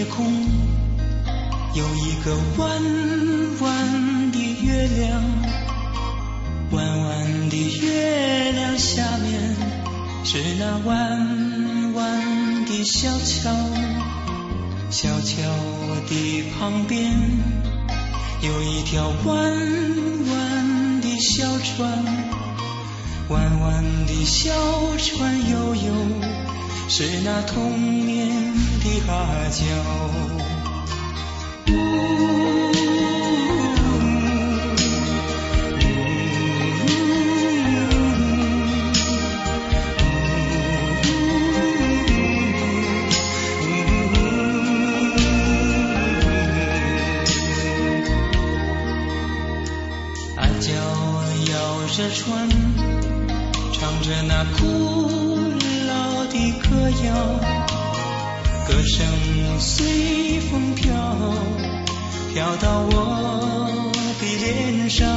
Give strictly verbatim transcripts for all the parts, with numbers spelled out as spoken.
空，有一个弯弯的月亮，弯弯的月亮下面是那弯弯的小桥，小桥的旁边有一条弯弯的小船，弯弯的小船悠悠，是那童年的阿娇。阿娇摇着船，唱着那古老的歌谣，歌声随风飘，飘到我的脸上，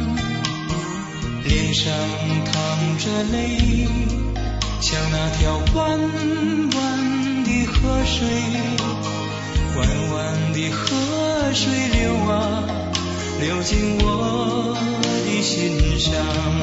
脸上淌着泪，像那条弯弯的河水，弯弯的河水流啊流进我的心上。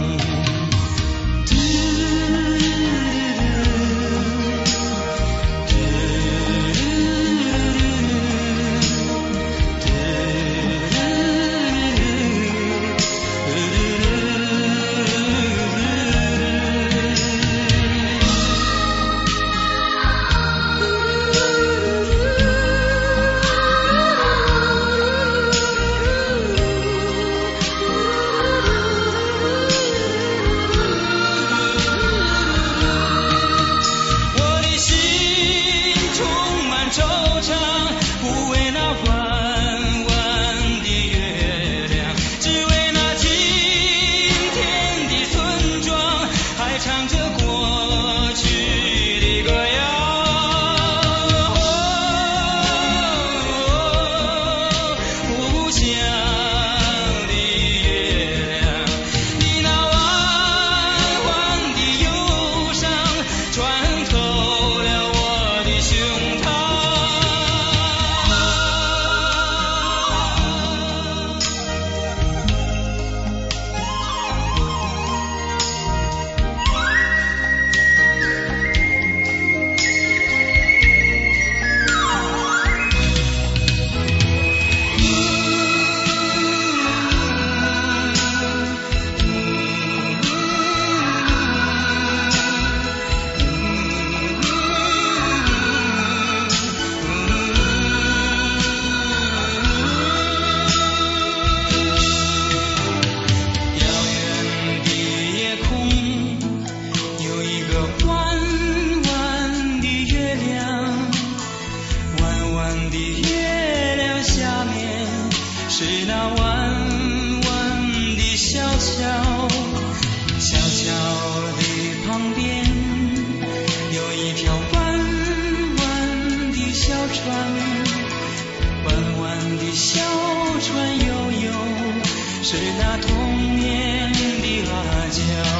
弯弯的小船悠悠，是那童年的阿娇。